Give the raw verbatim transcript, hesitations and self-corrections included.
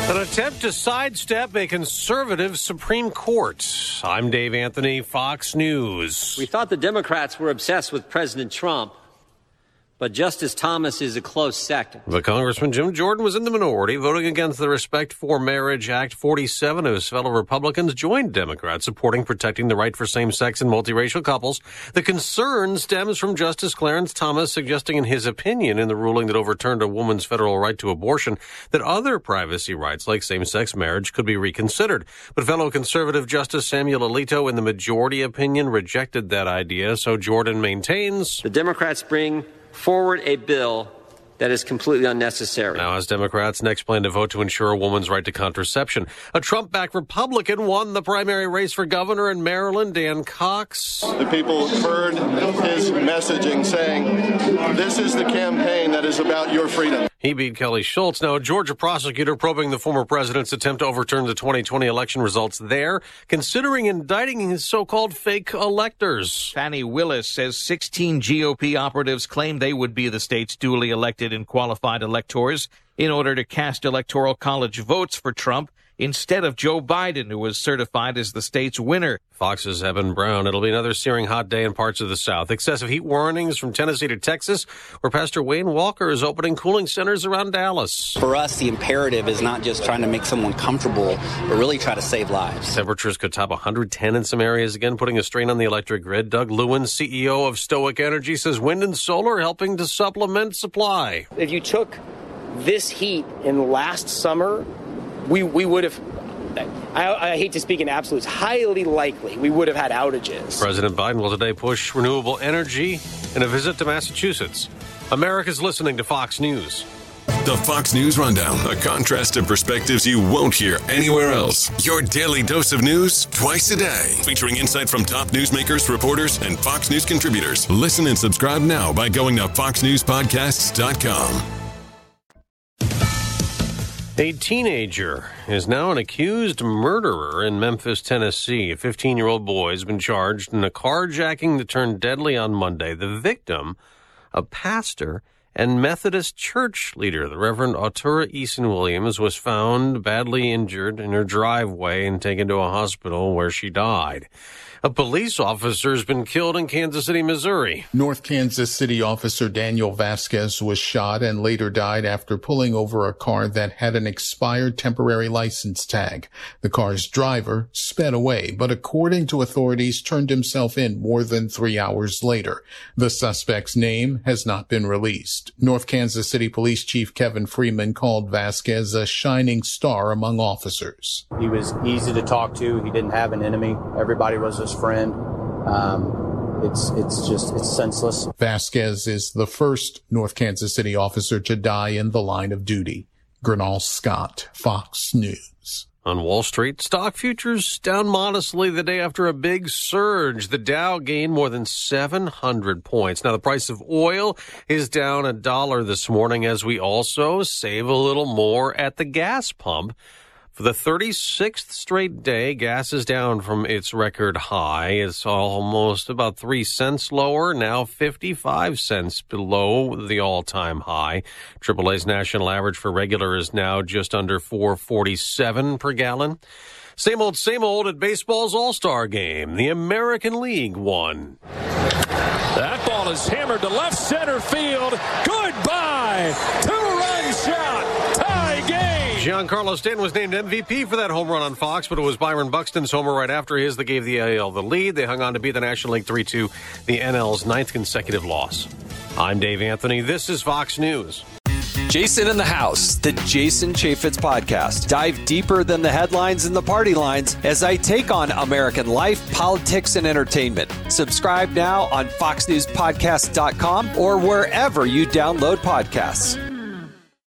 An attempt to sidestep a conservative Supreme Court. I'm Dave Anthony, Fox News. We thought the Democrats were obsessed with President Trump, but Justice Thomas is a close second. The Congressman Jim Jordan was in the minority, voting against the Respect for Marriage Act. forty-seven of his fellow Republicans joined Democrats, supporting protecting the right for same-sex and multiracial couples. The concern stems from Justice Clarence Thomas suggesting in his opinion in the ruling that overturned a woman's federal right to abortion that other privacy rights like same-sex marriage could be reconsidered. But fellow conservative Justice Samuel Alito in the majority opinion rejected that idea, so Jordan maintains the Democrats bring forward a bill that is completely unnecessary. Now, as Democrats next plan to vote to ensure a woman's right to contraception. A Trump-backed Republican won the primary race for governor in Maryland, Dan Cox. The people heard his messaging saying, this is the campaign that is about your freedom. He beat Kelly Schultz. Now, a Georgia prosecutor probing the former president's attempt to overturn the twenty twenty election results there, considering indicting his so-called fake electors. Fannie Willis says sixteen G O P operatives claimed they would be the state's duly elected and qualified electors in order to cast electoral college votes for Trump instead of Joe Biden, who was certified as the state's winner. Fox's Evan Brown. It'll be another searing hot day in parts of the South. Excessive heat warnings from Tennessee to Texas, where Pastor Wayne Walker is opening cooling centers around Dallas. For us, the imperative is not just trying to make someone comfortable, but really try to save lives. Temperatures could top one hundred ten in some areas again, putting a strain on the electric grid. Doug Lewin, C E O of Stoic Energy, says wind and solar helping to supplement supply. If you took this heat in last summer, we we would have, I, I hate to speak in absolutes, highly likely we would have had outages. President Biden will today push renewable energy in a visit to Massachusetts. America's listening to Fox News. The Fox News Rundown, a contrast of perspectives you won't hear anywhere else. Your daily dose of news twice a day, featuring insight from top newsmakers, reporters, and Fox News contributors. Listen and subscribe now by going to fox news podcasts dot com. A teenager is now an accused murderer in Memphis, Tennessee. A fifteen-year-old boy has been charged in a carjacking that turned deadly on Monday. The victim, a pastor and Methodist church leader, the Reverend Artura Eason Williams, was found badly injured in her driveway and taken to a hospital where she died. A police officer has been killed in Kansas City, Missouri. North Kansas City officer Daniel Vasquez was shot and later died after pulling over a car that had an expired temporary license tag. The car's driver sped away, but according to authorities, turned himself in more than three hours later. The suspect's name has not been released. North Kansas City Police Chief Kevin Freeman called Vasquez a shining star among officers. He was easy to talk to. He didn't have an enemy. Everybody was his friend. Um, it's it's just it's senseless. Vasquez is the first North Kansas City officer to die in the line of duty. Gernal Scott, Fox News. On Wall Street, stock futures down modestly the day after a big surge. The Dow gained more than seven hundred points. Now, the price of oil is down a dollar this morning as we also save a little more at the gas pump. For the thirty-sixth straight day, gas is down from its record high. It's almost about three cents lower, now fifty-five cents below the all-time high. triple A's national average for regular is now just under four forty-seven per gallon. Same old, same old at baseball's All-Star Game. The American League won. That ball is hammered to left center field. Goodbye. Two-run shot. Tie game. Giancarlo Stanton was named M V P for that home run on Fox, but it was Byron Buxton's homer right after his that gave the A L the lead. They hung on to beat the National League three two, the N L's ninth consecutive loss. I'm Dave Anthony. This is Fox News. Jason in the House, the Jason Chaffetz podcast. Dive deeper than the headlines and the party lines as I take on American life, politics, and entertainment. Subscribe now on fox news podcast dot com or wherever you download podcasts.